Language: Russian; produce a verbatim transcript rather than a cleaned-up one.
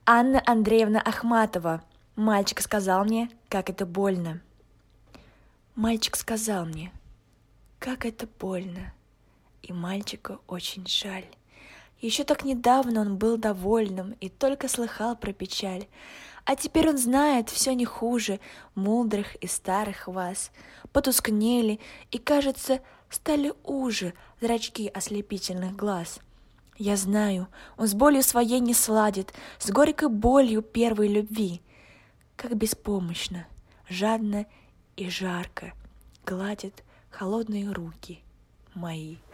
Анна Андреевна Ахматова. Мальчик сказал мне, как это больно. Мальчик сказал мне, как это больно. И мальчику очень жаль. Еще так недавно он был довольным и только слыхал про печаль. А теперь он знает все не хуже мудрых и старых вас. Потускнели и, кажется, стали уже зрачки ослепительных глаз. Я знаю, он с болью своей не сладит, с горькой болью первой любви. Как беспомощно, жадно и жарко гладит холодные руки мои.